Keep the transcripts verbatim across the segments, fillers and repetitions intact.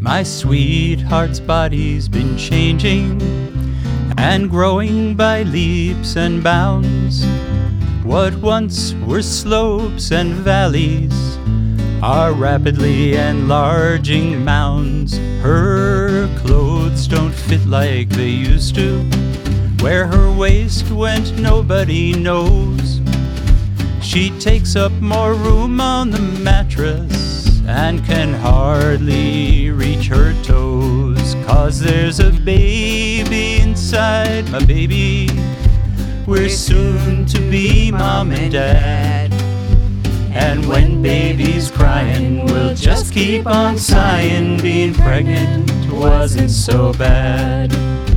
My sweetheart's body's been changing and growing by leaps and bounds. What once were slopes and valleys are rapidly enlarging mounds. Her clothes don't fit like they used to. Where her waist went, nobody knows. She takes up more room on the mattress and can hardly reach her toes. 'Cause there's a baby inside my baby. We're soon to be mom and dad. And when baby's crying, we'll just keep on sighing. Being pregnant wasn't so bad.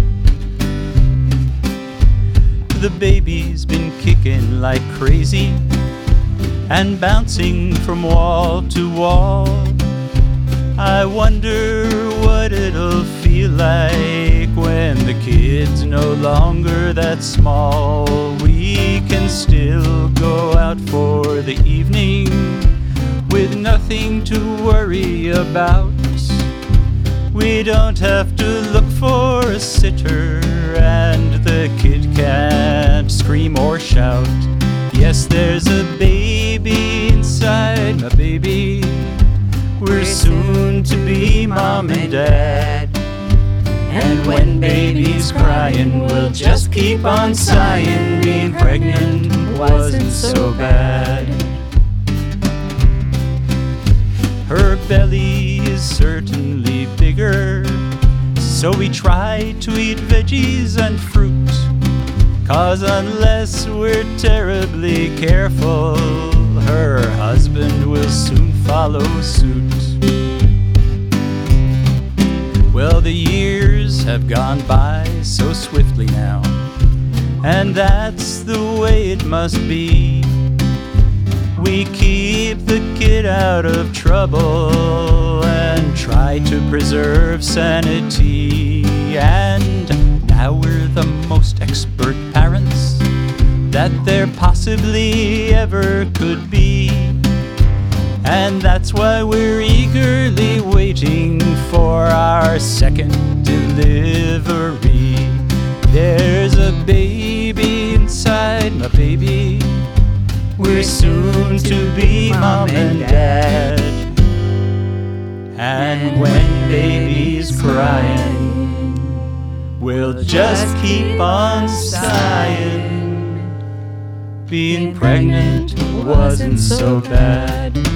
The baby's been kicking like crazy and bouncing from wall to wall. I wonder what it'll feel like when the kid's no longer that small. We can still go out for the evening with nothing to worry about. We don't have to look for a sitter, and the kid can't scream or shout. Yes, there's a baby inside my baby. We're soon to be mom and dad. And when baby's crying, we'll just keep on sighing. Being pregnant wasn't so bad. Her belly is certainly bigger, so we try to eat veggies and fruit. 'Cause unless we're terribly careful, her husband will soon follow suit. Well, the years have gone by so swiftly now, and that's the way it must be. We keep the kid out of trouble and try to preserve sanity. And now we're the most expert parents that there possibly ever could be. And that's why we're eagerly waiting for our second delivery. There's a baby inside my baby. We're soon to be mom and dad. And when baby's crying, we'll just keep on sighing. Being pregnant wasn't so bad.